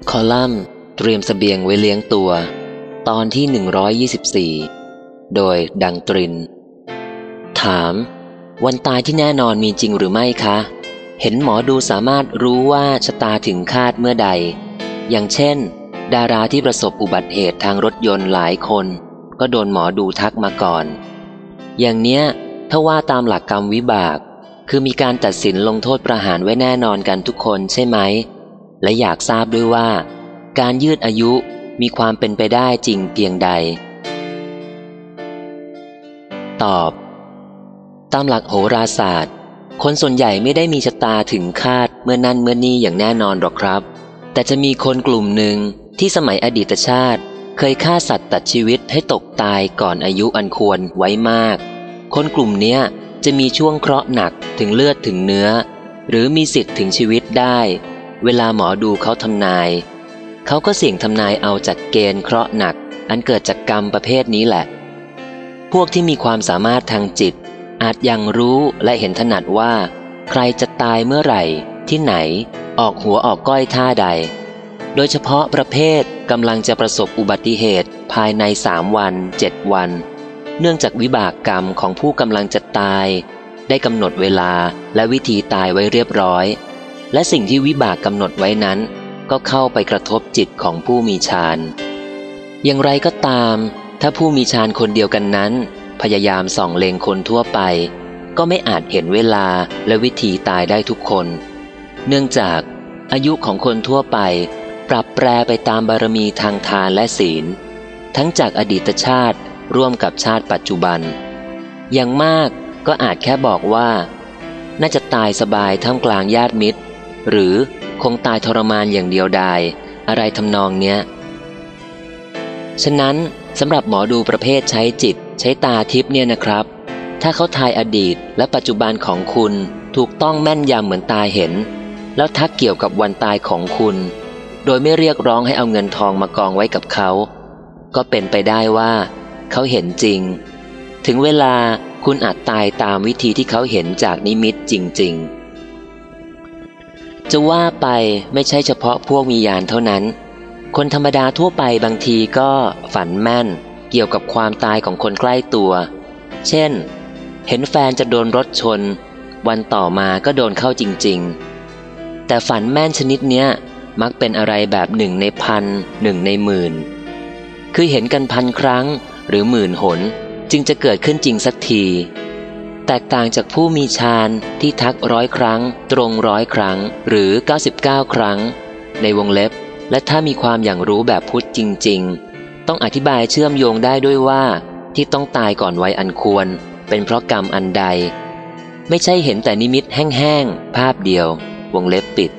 คอลัมน์เตรียมเสบียงไว้เลี้ยงตัวตอนที่124โดยดังตรินถามวันตายที่แน่นอนมีจริงหรือไม่คะเห็นหมอดูสามารถรู้ว่าชะตาถึงคาดเมื่อใดอย่างเช่นดาราที่ประสบอุบัติเหตุทางรถยนต์หลายคนก็โดนหมอดูทักมาก่อนอย่างเนี้ยถ้าว่าตามหลักกรรมวิบากคือมีการตัดสินลงโทษประหารไว้แน่นอนกันทุกคนใช่ไหมและอยากทราบด้วยว่าการยืดอายุมีความเป็นไปได้จริงเพียงใดตอบตามหลักโหราศาสตร์คนส่วนใหญ่ไม่ได้มีชะตาถึงคาดเมื่อนั่นเมื่อนี่อย่างแน่นอนหรอกครับแต่จะมีคนกลุ่มหนึ่งที่สมัยอดีตชาติเคยฆ่าสัตว์ตัดชีวิตให้ตกตายก่อนอายุอันควรไว้มากคนกลุ่มเนี้ยจะมีช่วงเคราะห์หนักถึงเลือดถึงเนื้อหรือมีสิทธิ์ถึงชีวิตได้เวลาหมอดูเขาทำนายเขาก็เสี่ยงทำนายเอาจากเกณฑ์เคราะห์หนักอันเกิดจากกรรมประเภทนี้แหละพวกที่มีความสามารถทางจิตอาจยังรู้และเห็นถนัดว่าใครจะตายเมื่อไหร่ที่ไหนออกหัวออกก้อยท่าใดโดยเฉพาะประเภทกำลังจะประสบอุบัติเหตุภายใน3 วัน 7 วันเนื่องจากวิบากกรรมของผู้กำลังจะตายได้กำหนดเวลาและวิธีตายไว้เรียบร้อยและสิ่งที่วิบากกำหนดไว้นั้นก็เข้าไปกระทบจิตของผู้มีฌานอย่างไรก็ตามถ้าผู้มีฌานคนเดียวกันนั้นพยายามส่องเล็งคนทั่วไปก็ไม่อาจเห็นเวลาและวิธีตายได้ทุกคนเนื่องจากอายุของคนทั่วไปปรับแปรไปตามบารมีทางทานและศีลทั้งจากอดีตชาติร่วมกับชาติปัจจุบันอย่างมากก็อาจแค่บอกว่าน่าจะตายสบายท่ามกลางญาติมิตรหรือคงตายทรมานอย่างเดียวดายอะไรทำนองเนี้ยฉะนั้นสำหรับหมอดูประเภทใช้จิตใช้ตาทิพย์เนี่ยนะครับถ้าเขาทายอดีตและปัจจุบันของคุณถูกต้องแม่นยำเหมือนตาเห็นแล้วทักเกี่ยวกับวันตายของคุณโดยไม่เรียกร้องให้เอาเงินทองมากองไว้กับเขาก็เป็นไปได้ว่าเขาเห็นจริงถึงเวลาคุณอาจตายตามวิธีที่เขาเห็นจากนิมิตจริงๆจะว่าไปไม่ใช่เฉพาะพวกมีญาณเท่านั้นคนธรรมดาทั่วไปบางทีก็ฝันแม่นเกี่ยวกับความตายของคนใกล้ตัวเช่นเห็นแฟนจะโดนรถชนวันต่อมาก็โดนเข้าจริงๆแต่ฝันแม่นชนิดเนี้ยมักเป็นอะไรแบบ1 ใน 1,000 1 ใน 10,000คือเห็นกัน1,000 ครั้งหรือ10,000 หนจึงจะเกิดขึ้นจริงสักทีแตกต่างจากผู้มีฌานที่ทัก100 ครั้งตรง100 ครั้งหรือ99 ครั้งในวงเล็บและถ้ามีความอย่างรู้แบบพุทธจริงๆต้องอธิบายเชื่อมโยงได้ด้วยว่าที่ต้องตายก่อนวัยอันควรเป็นเพราะกรรมอันใดไม่ใช่เห็นแต่นิมิตแห้งๆภาพเดียววงเล็บปิด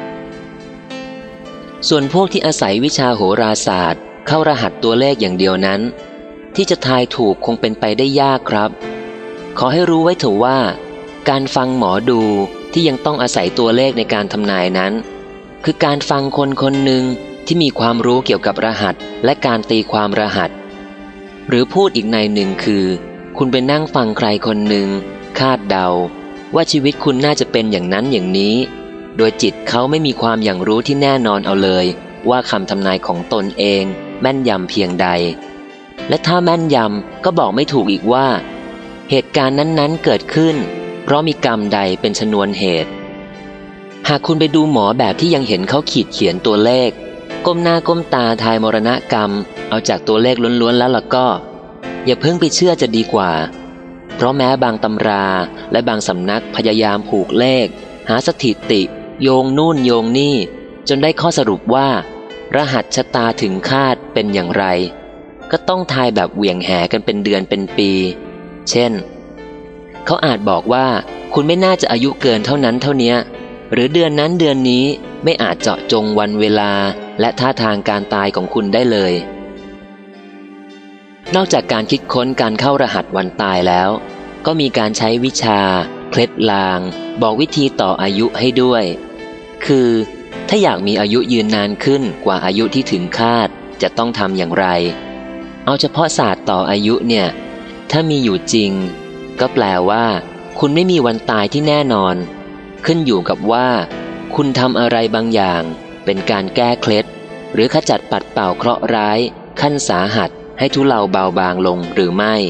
ส่วนพวกที่อาศัยวิชาโหราศาสตร์เข้ารหัสตัวเลขอย่างเดียวนั้นที่จะทายถูกคงเป็นไปได้ยากครับขอให้รู้ไว้เถอะว่าการฟังหมอดูที่ยังต้องอาศัยตัวเลขในการทำนายนั้นคือการฟังคนคนหนึ่งที่มีความรู้เกี่ยวกับรหัสและการตีความรหัสหรือพูดอีกในหนึ่งคือคุณไปนั่งฟังใครคนหนึ่งคาดเดาว่าชีวิตคุณน่าจะเป็นอย่างนั้นอย่างนี้โดยจิตเขาไม่มีความอย่างรู้ที่แน่นอนเอาเลยว่าคำทำนายของตนเองแม่นยำเพียงใดและถ้าแม่นยำก็บอกไม่ถูกอีกว่าเหตุการณ์นั้นๆเกิดขึ้นเพราะมีกรรมใดเป็นชนวนเหตุหากคุณไปดูหมอแบบที่ยังเห็นเขาขีดเขียนตัวเลขก้มหน้าก้มตาทายมรณะกรรมเอาจากตัวเลขล้วนๆแล้วล่ะก็อย่าเพิ่งไปเชื่อจะดีกว่าเพราะแม้บางตำราและบางสำนักพยายามผูกเลขหาสถิติโยงนู่นโยงนี่จนได้ข้อสรุปว่ารหัสชะตาถึงคาดเป็นอย่างไรก็ต้องทายแบบเหวี่ยงแหกันเป็นเดือนเป็นปีเช่นเขาอาจบอกว่าคุณไม่น่าจะอายุเกินเท่านั้นเท่านี้หรือเดือนนั้นเดือนนี้ไม่อาจเจาะจงวันเวลาและท่าทางการตายของคุณได้เลยนอกจากการคิดค้นการเข้ารหัสวันตายแล้วก็มีการใช้วิชาเคล็ดลางบอกวิธีต่ออายุให้ด้วยคือถ้าอยากมีอายุยืนนานขึ้นกว่าอายุที่ถึงคาดจะต้องทำอย่างไรเอาเฉพาะศาสตร์ต่ออายุเนี่ยถ้ามีอยู่จริงก็แปลว่าคุณไม่มีวันตายที่แน่นอนขึ้นอยู่กับว่าคุณทำอะไรบางอย่างเป็นการแก้เคล็ดหรือขจัดปัดเป่าเคราะห์ร้ายขั้นสาหัสให้ทุเลาเบาบางลงหรือไม่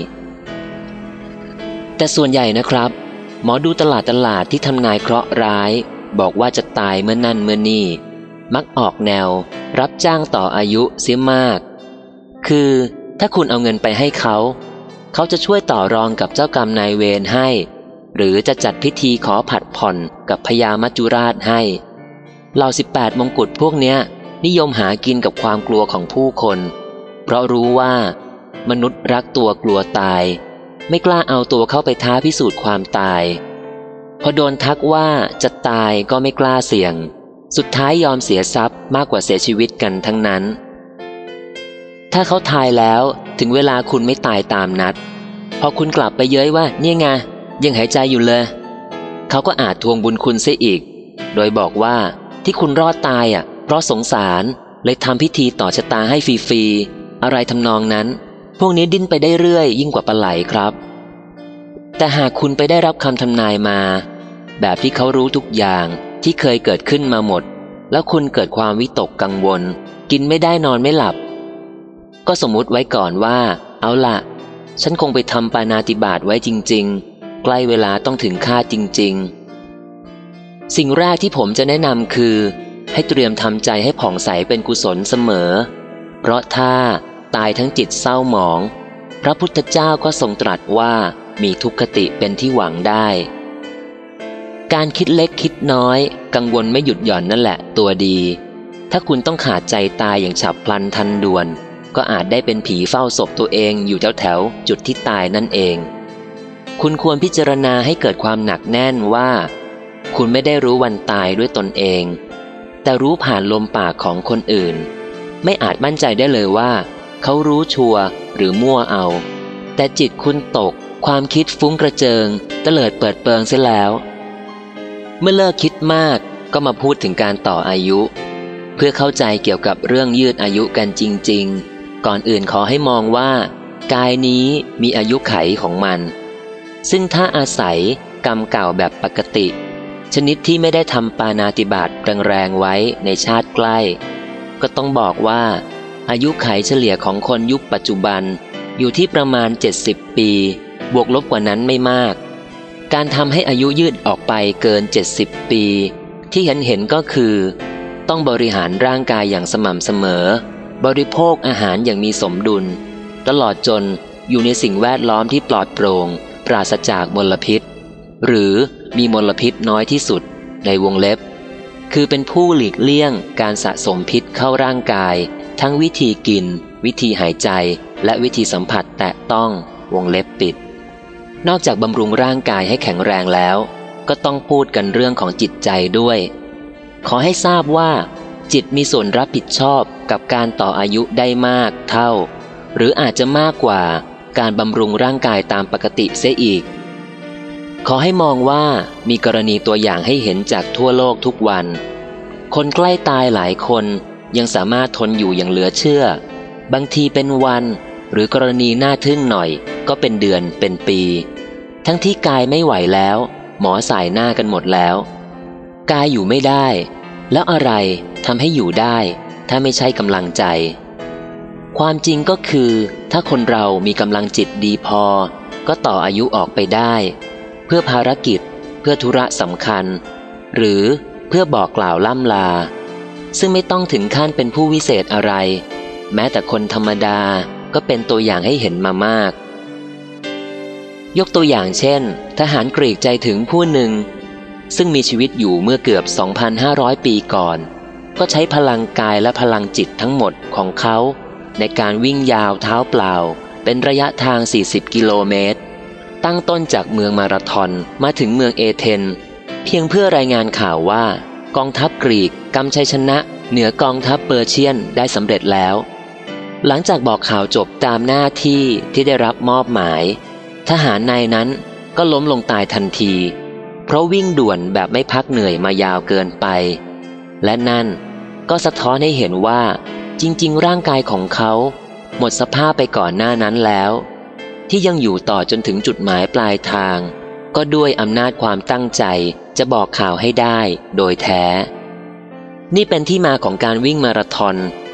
แต่ส่วนใหญ่นะครับหมอดูตลาดที่ทำนายเคราะห์ร้ายบอกว่าจะตายเมื่อนั่นเมื่อนี่มักออกแนวรับจ้างต่ออายุเสียมากคือถ้าคุณเอาเงินไปให้เขาจะช่วยต่อรองกับเจ้ากรรมนายเวรให้หรือจะจัดพิธีขอผัดผ่อนกับพญามัจจุราชให้เหล่า18 มงกุฎพวกเนี้ยนิยมหากินกับความกลัวของผู้คนเพราะรู้ว่ามนุษย์รักตัวกลัวตายไม่กล้าเอาตัวเข้าไปท้าพิสูจน์ความตายพอโดนทักว่าจะตายก็ไม่กล้าเสี่ยงสุดท้ายยอมเสียทรัพย์มากกว่าเสียชีวิตกันทั้งนั้นถ้าเขาทายแล้วถึงเวลาคุณไม่ตายตามนัดพอคุณกลับไปเย้ยว่าเนี่ยไงยังหายใจอยู่เลยเขาก็อาจทวงบุญคุณเสียอีกโดยบอกว่าที่คุณรอดตายเพราะสงสารเลยทำพิธีต่อชะตาให้ฟรีๆอะไรทำนองนั้นพวกนี้ดิ้นไปได้เรื่อยยิ่งกว่าปลาไหลครับแต่หากคุณไปได้รับคำทำนายมาแบบที่เขารู้ทุกอย่างที่เคยเกิดขึ้นมาหมดแล้วคุณเกิดความวิตกกังวลกินไม่ได้นอนไม่หลับก็สมมุติไว้ก่อนว่าเอาล่ะฉันคงไปทำปาณาติบาตไว้จริงๆใกล้เวลาต้องถึงคาดจริงๆสิ่งแรกที่ผมจะแนะนำคือให้เตรียมทำใจให้ผ่องใสเป็นกุศลเสมอเพราะถ้าตายทั้งจิตเศร้าหมองพระพุทธเจ้าก็ทรงตรัสว่ามีทุกขติเป็นที่หวังได้การคิดเล็กคิดน้อยกังวลไม่หยุดหย่อนนั่นแหละตัวดีถ้าคุณต้องขาดใจตายอย่างฉับพลันทันด่วนก็อาจได้เป็นผีเฝ้าศพตัวเองอยู่แถวจุดที่ตายนั่นเองคุณควรพิจารณาให้เกิดความหนักแน่นว่าคุณไม่ได้รู้วันตายด้วยตนเองแต่รู้ผ่านลมปากของคนอื่นไม่อาจมั่นใจได้เลยว่าเขารู้ชัวร์หรือมั่วเอาแต่จิตคุณตกความคิดฟุ้งกระเจิงเตลิดเปิดเปิงเสียแล้วเมื่อเลิกคิดมากก็มาพูดถึงการต่ออายุเพื่อเข้าใจเกี่ยวกับเรื่องยืดอายุกันจริงๆก่อนอื่นขอให้มองว่ากายนี้มีอายุไขของมันซึ่งถ้าอาศัยกรรมเก่าแบบปกติชนิดที่ไม่ได้ทำปาณาติบาตแรงๆไว้ในชาติใกล้ก็ต้องบอกว่าอายุไขเฉลี่ยของคนยุคปัจจุบันอยู่ที่ประมาณ70 ปีบวกลบกว่านั้นไม่มากการทำให้อายุยืดออกไปเกิน70 ปีที่เห็นก็คือต้องบริหารร่างกายอย่างสม่ำเสมอบริโภคอาหารอย่างมีสมดุลตลอดจนอยู่ในสิ่งแวดล้อมที่ปลอดโปร่งปราศจากมลพิษหรือมีมลพิษน้อยที่สุดในวงเล็บคือเป็นผู้หลีกเลี่ยงการสะสมพิษเข้าร่างกายทั้งวิธีกินวิธีหายใจและวิธีสัมผัสแตะต้องวงเล็บปิดนอกจากบำรุงร่างกายให้แข็งแรงแล้วก็ต้องพูดกันเรื่องของจิตใจด้วยขอให้ทราบว่าจิตมีส่วนรับผิดชอบกับการต่ออายุได้มากเท่าหรืออาจจะมากกว่าการบำรุงร่างกายตามปกติเสียอีกขอให้มองว่ามีกรณีตัวอย่างให้เห็นจากทั่วโลกทุกวันคนใกล้ตายหลายคนยังสามารถทนอยู่อย่างเหลือเชื่อบางทีเป็นวันหรือกรณีน่าทึ่งหน่อยก็เป็นเดือนเป็นปีทั้งที่กายไม่ไหวแล้วหมอสายหน้ากันหมดแล้วกายอยู่ไม่ได้แล้วอะไรทำให้อยู่ได้ถ้าไม่ใช่กำลังใจความจริงก็คือถ้าคนเรามีกำลังจิตดีพอก็ต่ออายุออกไปได้เพื่อภารกิจเพื่อธุระสำคัญหรือเพื่อบอกกล่าวล่ำลาซึ่งไม่ต้องถึงขั้นเป็นผู้วิเศษอะไรแม้แต่คนธรรมดาก็เป็นตัวอย่างให้เห็นมามากยกตัวอย่างเช่นทหารกรีกใจถึงผู้หนึ่งซึ่งมีชีวิตอยู่เมื่อเกือบ 2,500 ปีก่อนก็ใช้พลังกายและพลังจิตทั้งหมดของเขาในการวิ่งยาวเท้าเปล่าเป็นระยะทาง40 กิโลเมตรตั้งต้นจากเมืองมาราธอนมาถึงเมืองเอเธนเพียงเพื่อรายงานข่าวว่ากองทัพกรีกกำชัยชนะเหนือกองทัพเปอร์เชียนได้สำเร็จแล้วหลังจากบอกข่าวจบตามหน้าที่ที่ได้รับมอบหมายทหารนายนั้นก็ล้มลงตายทันทีเพราะวิ่งด่วนแบบไม่พักเหนื่อยมายาวเกินไปและนั่นก็สะท้อนให้เห็นว่าจริงๆร่างกายของเขาหมดสภาพไปก่อนหน้านั้นแล้วที่ยังอยู่ต่อจนถึงจุดหมายปลายทางก็ด้วยอำนาจความตั้งใจจะบอกข่าวให้ได้โดยแท้นี่เป็นที่มาของการวิ่งมาราธอน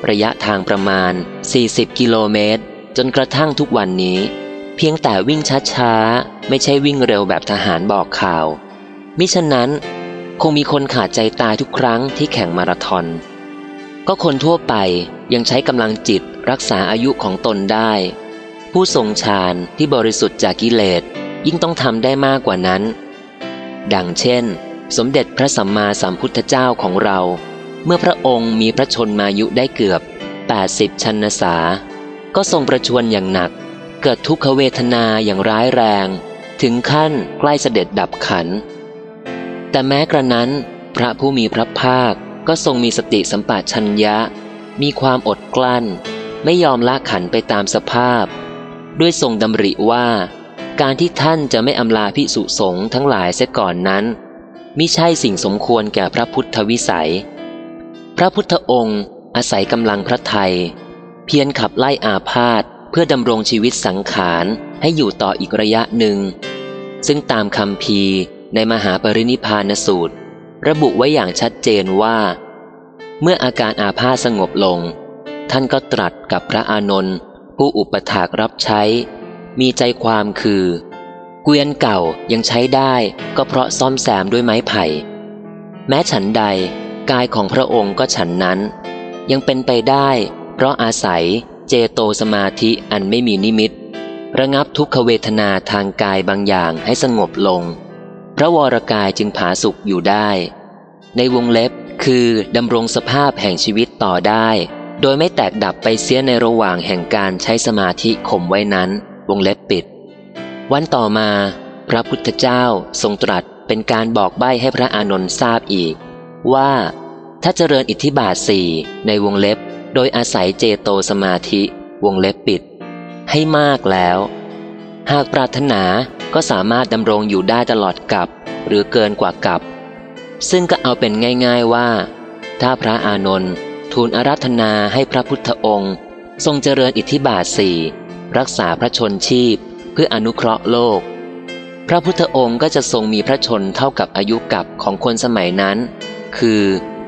ระยะทางประมาณ40กิโลเมตรจนกระทั่งทุกวันนี้เพียงแต่วิ่งช้าๆไม่ใช่วิ่งเร็วแบบทหารบอกข่าวมิฉะนั้นคงมีคนขาดใจตายทุกครั้งที่แข่งมาราธอนก็คนทั่วไปยังใช้กำลังจิตรักษาอายุของตนได้ผู้ทรงฌานที่บริสุทธิ์จากกิเลสยิ่งต้องทำได้มากกว่านั้นดังเช่นสมเด็จพระสัมมาสัมพุทธเจ้าของเราเมื่อพระองค์มีพระชนมายุได้เกือบ80ชนสาก็ทรงประชวรอย่างหนักเกิดทุกขเวทนาอย่างร้ายแรงถึงขั้นใกล้เสด็จดับขันแต่แม้กระนั้นพระผู้มีพระภาคก็ทรงมีสติสัมปชัญญะมีความอดกลั้นไม่ยอมละขันไปตามสภาพด้วยทรงดำริว่าการที่ท่านจะไม่อำลาภิกษุสงฆ์ทั้งหลายเสียก่อนนั้นมิใช่สิ่งสมควรแก่พระพุทธวิสัยพระพุทธองค์อาศัยกำลังพระทัยเพียรขับไล่อาพาธเพื่อดำรงชีวิตสังขารให้อยู่ต่ออีกระยะหนึ่งซึ่งตามคัมภีร์ในมหาปรินิพพานสูตรระบุไว้อย่างชัดเจนว่าเมื่ออาการอาพาธสงบลงท่านก็ตรัสกับพระอานนท์ผู้อุปถากรับใช้มีใจความคือเกวียนเก่ายังใช้ได้ก็เพราะซ่อมแซมด้วยไม้ไผ่แม้ฉันใดกายของพระองค์ก็ฉันนั้นยังเป็นไปได้เพราะอาศัยเจโตสมาธิอันไม่มีนิมิตระงับทุกขเวทนาทางกายบางอย่างให้สงบลงพระวรกายจึงผาสุกอยู่ได้ในวงเล็บคือดำรงสภาพแห่งชีวิตต่อได้โดยไม่แตกดับไปเสียในระหว่างแห่งการใช้สมาธิข่มไว้นั้นวงเล็บปิดวันต่อมาพระพุทธเจ้าทรงตรัสเป็นการบอกใบ้ให้พระอานนท์ทราบอีกว่าถ้าเจริญอิทธิบาท4ในวงเล็บโดยอาศัยเจโตสมาธิวงเล็บปิดให้มากแล้วหากปรารถนาก็สามารถดำรงอยู่ได้ตลอดกับหรือเกินกว่ากับซึ่งก็เอาเป็นง่ายๆว่าถ้าพระอานนท์ทูลอาราธนาให้พระพุทธองค์ทรงเจริญอิทธิบาท4รักษาพระชนชีพเพื่ออนุเคราะห์โลกพระพุทธองค์ก็จะทรงมีพระชนเท่ากับอายุกับของคนสมัยนั้นคือ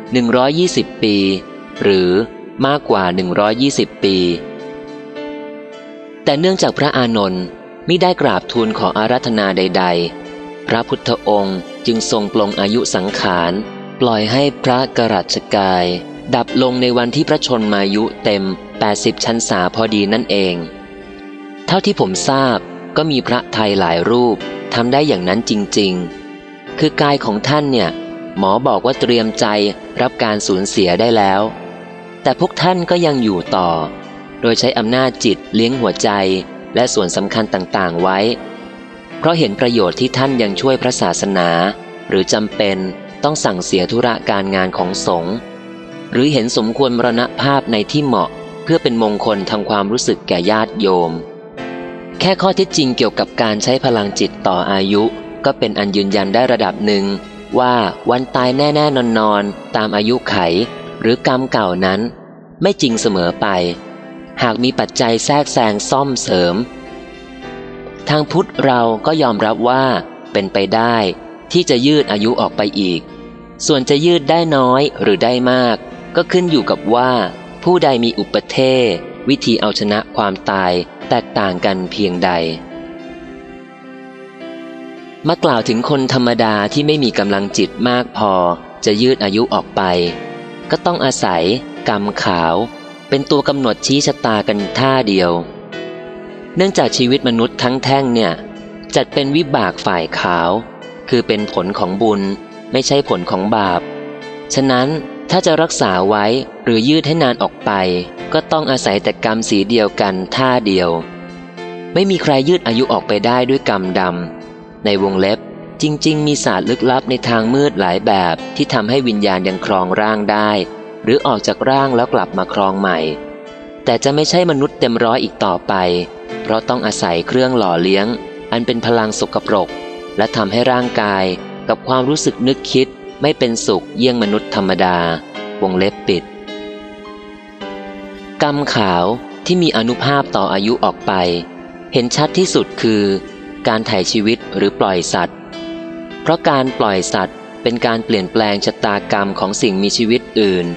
120ปีหรือมากกว่า120ปีแต่เนื่องจากพระอานนท์มิได้กราบทูลขออาราธนาใดๆพระพุทธองค์จึงทรงปลงอายุสังขารปล่อยให้พระกรัชกายดับลงในวันที่พระชนมายุเต็ม80พรรษาพอดีนั่นเองเท่าที่ผมทราบก็มีพระไทยหลายรูปทำได้อย่างนั้นจริงๆคือกายของท่านเนี่ยหมอบอกว่าเตรียมใจรับการสูญเสียได้แล้วแต่พวกท่านก็ยังอยู่ต่อโดยใช้อำนาจจิตเลี้ยงหัวใจและส่วนสำคัญต่างๆไว้เพราะเห็นประโยชน์ที่ท่านยังช่วยพระศาสนาหรือจำเป็นต้องสั่งเสียธุระการงานของสงฆ์หรือเห็นสมควรมรณภาพในที่เหมาะเพื่อเป็นมงคลทางความรู้สึกแก่ญาติโยมแค่ข้อเท็จจริงเกี่ยวกับการใช้พลังจิตต่ออายุก็เป็นอันยืนยันได้ระดับหนึ่งว่าวันตายแน่ๆนอนๆตามอายุไขหรือกรรมเก่านั้นไม่จริงเสมอไปหากมีปัจจัยแทรกแซงซ่อมเสริมทางพุทธเราก็ยอมรับว่าเป็นไปได้ที่จะยืดอายุออกไปอีกส่วนจะยืดได้น้อยหรือได้มากก็ขึ้นอยู่กับว่าผู้ใดมีอุปเทศวิธีเอาชนะความตายแตกต่างกันเพียงใดมากล่าวถึงคนธรรมดาที่ไม่มีกำลังจิตมากพอจะยืดอายุออกไปก็ต้องอาศัยกรรมขาวเป็นตัวกำหนดชี้ชะตากันท่าเดียวเนื่องจากชีวิตมนุษย์ทั้งแท่งเนี่ยจัดเป็นวิบากฝ่ายขาวคือเป็นผลของบุญไม่ใช่ผลของบาปฉะนั้นถ้าจะรักษาไว้หรือยืดให้นานออกไปก็ต้องอาศัยแต่กรรมสีเดียวกันท่าเดียวไม่มีใครยืดอายุออกไปได้ด้วยกรรมดำในวงเล็บจริงๆมีศาสตร์ลึกลับในทางมืดหลายแบบที่ทำให้วิญญาณยังครองร่างได้หรือออกจากร่างแล้วกลับมาครองใหม่แต่จะไม่ใช่มนุษย์เต็มร้อยอีกต่อไปเพราะต้องอาศัยเครื่องหล่อเลี้ยงอันเป็นพลังสกปรกและทำให้ร่างกายกับความรู้สึกนึกคิดไม่เป็นสุขเยี่ยงมนุษย์ธรรมดาวงเล็บปิดกรรมขาวที่มีอานุภาพต่ออายุออกไปเห็นชัดที่สุดคือการถ่ายชีวิตหรือปล่อยสัตว์เพราะการปล่อยสัตว์เป็นการเปลี่ยนแปลงชะตากรรมของสิ่งมีชีวิตอื่น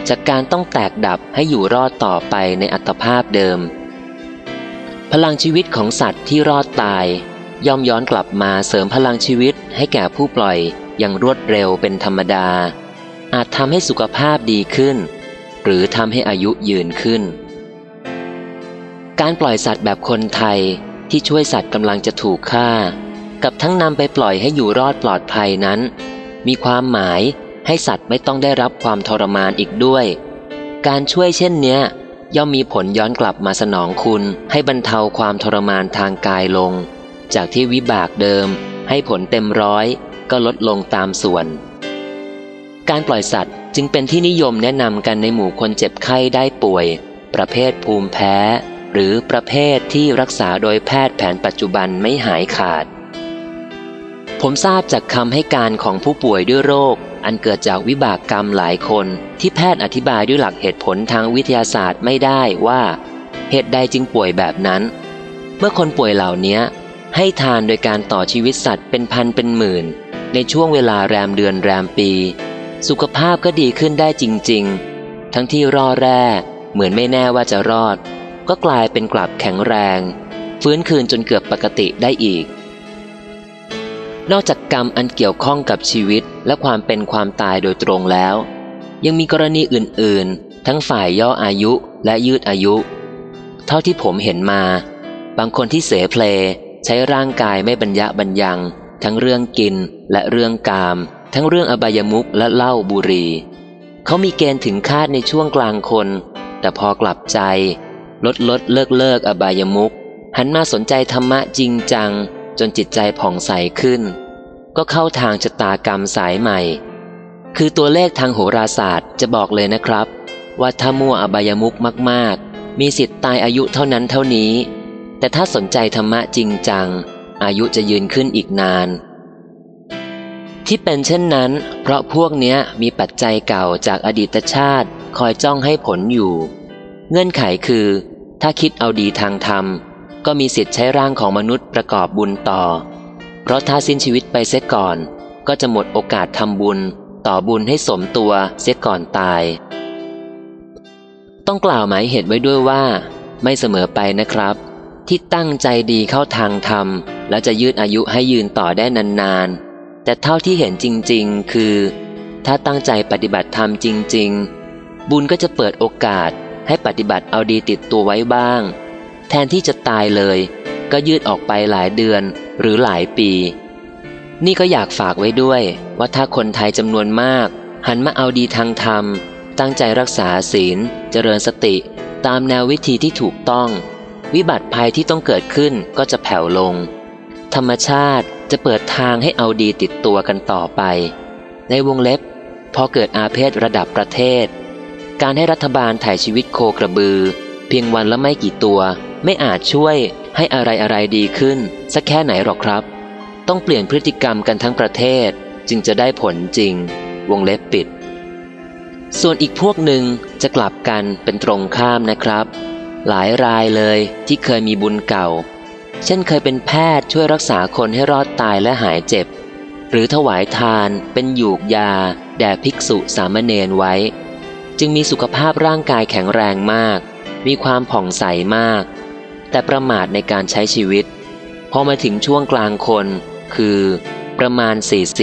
จากการต้องแตกดับให้อยู่รอดต่อไปในอัตภาพเดิมพลังชีวิตของสัตว์ที่รอดตายย่อมย้อนกลับมาเสริมพลังชีวิตให้แก่ผู้ปล่อยอย่างรวดเร็วเป็นธรรมดาอาจทำให้สุขภาพดีขึ้นหรือทำให้อายุยืนขึ้นการปล่อยสัตว์แบบคนไทยที่ช่วยสัตว์กำลังจะถูกฆ่ากับทั้งนำไปปล่อยให้อยู่รอดปลอดภัยนั้นมีความหมายให้สัตว์ไม่ต้องได้รับความทรมานอีกด้วยการช่วยเช่นเนี้ยย่อมมีผลย้อนกลับมาสนองคุณให้บรรเทาความทรมานทางกายลงจากที่วิบากเดิมให้ผลเต็มร้อยก็ลดลงตามส่วนการปล่อยสัตว์จึงเป็นที่นิยมแนะนำกันในหมู่คนเจ็บไข้ได้ป่วยประเภทภูมิแพ้หรือประเภทที่รักษาโดยแพทย์แผนปัจจุบันไม่หายขาดผมทราบจากคำให้การของผู้ป่วยด้วยโรคอันเกิดจากวิบากกรรมหลายคนที่แพทย์อธิบายด้วยหลักเหตุผลทางวิทยาศาสตร์ไม่ได้ว่าเหตุใดจึงป่วยแบบนั้นเมื่อคนป่วยเหล่านี้ให้ทานโดยการต่อชีวิตสัตว์เป็นพันเป็นหมื่นในช่วงเวลาแรมเดือนแรมปีสุขภาพก็ดีขึ้นได้จริงๆทั้งที่ร่อแร่เหมือนไม่แน่ว่าจะรอดก็กลายเป็นกลับแข็งแรงฟื้นคืนจนเกือบปกติได้อีกนอกจากกรรมอันเกี่ยวข้องกับชีวิตและความเป็นความตายโดยตรงแล้วยังมีกรณีอื่นๆทั้งฝ่ายย่ออายุและยืดอายุเท่าที่ผมเห็นมาบางคนที่เสเพลใช้ร่างกายไม่บรรยะบรรยังทั้งเรื่องกินและเรื่องกามทั้งเรื่องอบายมุขและเหล้าบุหรี่เขามีเกณฑ์ถึงคาดในช่วงกลางคนแต่พอกลับใจลดเลิกอบายมุขหันมาสนใจธรรมะจริงจังจนจิตใจผ่องใสขึ้นก็เข้าทางชะตากรรมสายใหม่คือตัวเลขทางโหราศาสตร์จะบอกเลยนะครับว่าถ้ามั่วอบายมุขมากๆมีสิทธิ์ตายอายุเท่านั้นเท่านี้แต่ถ้าสนใจธรรมะจริงจังอายุจะยืนขึ้นอีกนานที่เป็นเช่นนั้นเพราะพวกเนี้ยมีปัจจัยเก่าจากอดีตชาติคอยจ้องให้ผลอยู่เงื่อนไขคือถ้าคิดเอาดีทางธรรมก็มีสิทธิ์ใช้ร่างของมนุษย์ประกอบบุญต่อเพราะถ้าสิ้นชีวิตไปเสียก่อนก็จะหมดโอกาสทำบุญต่อบุญให้สมตัวเสียก่อนตายต้องกล่าวหมายเหตุไว้ด้วยว่าไม่เสมอไปนะครับที่ตั้งใจดีเข้าทางธรรมแล้วจะยืดอายุให้ยืนต่อได้นานๆแต่เท่าที่เห็นจริงๆคือถ้าตั้งใจปฏิบัติธรรมจริงๆบุญก็จะเปิดโอกาสให้ปฏิบัติเอาดีติดตัวไว้บ้างแทนที่จะตายเลยก็ยืดออกไปหลายเดือนหรือหลายปีนี่ก็อยากฝากไว้ด้วยว่าถ้าคนไทยจำนวนมากหันมาเอาดีทางธรรมตั้งใจรักษาศีลเจริญสติตามแนววิธีที่ถูกต้องวิบัติภัยที่ต้องเกิดขึ้นก็จะแผ่วลงธรรมชาติจะเปิดทางให้เอาดีติดตัวกันต่อไปในวงเล็บพอเกิดอาเพศระดับประเทศการให้รัฐบาลถ่ายชีวิตโคกระบือเพียงวันละไม่กี่ตัวไม่อาจช่วยให้อะไรดีขึ้นสักแค่ไหนหรอกครับต้องเปลี่ยนพฤติกรรมกันทั้งประเทศจึงจะได้ผลจริงวงเล็บปิดส่วนอีกพวกหนึ่งจะกลับกันเป็นตรงข้ามนะครับหลายรายเลยที่เคยมีบุญเก่าเช่นเคยเป็นแพทย์ช่วยรักษาคนให้รอดตายและหายเจ็บหรือถวายทานเป็นหยูกยาแด่ภิกษุสามเณรไว้จึงมีสุขภาพร่างกายแข็งแรงมากมีความผ่องใสมากแต่ประมาทในการใช้ชีวิตพอมาถึงช่วงกลางคนคือประมาณ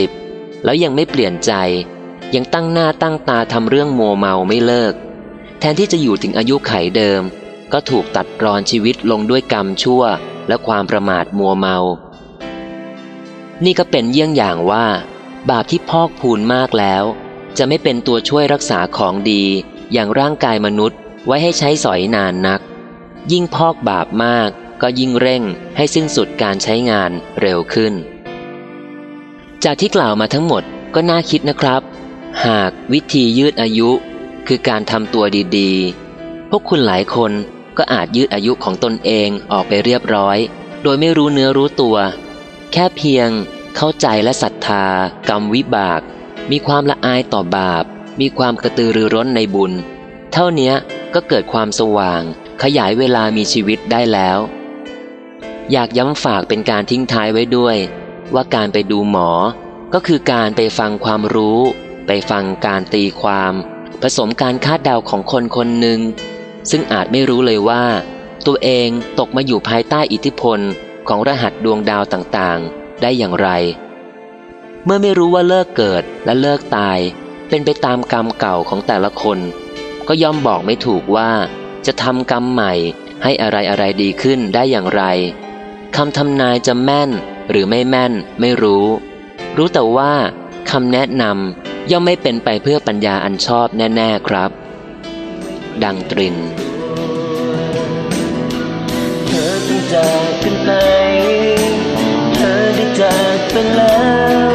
40แล้วยังไม่เปลี่ยนใจยังตั้งหน้าตั้งตาทำเรื่องมัวเมาไม่เลิกแทนที่จะอยู่ถึงอายุไขเดิมก็ถูกตัดรอนชีวิตลงด้วยกรรมชั่วและความประมาทมัวเมานี่ก็เป็นเยี่ยงอย่างว่าบาปที่พอกพูนมากแล้วจะไม่เป็นตัวช่วยรักษาของดีอย่างร่างกายมนุษย์ไว้ให้ใช้สอยนานนักยิ่งพอกบาปมากก็ยิ่งเร่งให้สิ้นสุดการใช้งานเร็วขึ้นจากที่กล่าวมาทั้งหมดก็น่าคิดนะครับหากวิธียืดอายุคือการทำตัวดีๆพวกคุณหลายคนก็อาจยืดอายุของตนเองออกไปเรียบร้อยโดยไม่รู้เนื้อรู้ตัวแค่เพียงเข้าใจและศรัทธากรรมวิบากมีความละอายต่อบาปมีความกระตือรือร้นในบุญเท่านี้ก็เกิดความสว่างขยายเวลามีชีวิตได้แล้วอยากย้ำฝากเป็นการทิ้งท้ายไว้ด้วยว่าการไปดูหมอก็คือการไปฟังความรู้ไปฟังการตีความผสมการคาดเดาของคนคนหนึ่งซึ่งอาจไม่รู้เลยว่าตัวเองตกมาอยู่ภายใต้อิทธิพลของรหัสดวงดาวต่างๆได้อย่างไร เมื่อไม่รู้ว่าเลิกเกิดและเลิกตายเป็นไปตามกรรมเก่าของแต่ละคนก็ย่อมบอกไม่ถูกว่าจะทำกรรมใหม่ให้อะไรดีขึ้นได้อย่างไรคำทำนายจะแม่นหรือไม่แม่นไม่รู้แต่ว่าคำแนะนำย่อมไม่เป็นไปเพื่อปัญญาอันชอบแน่ๆครับดังตรินเธอต้องจากกันไปเธอได้จากไปแล้ว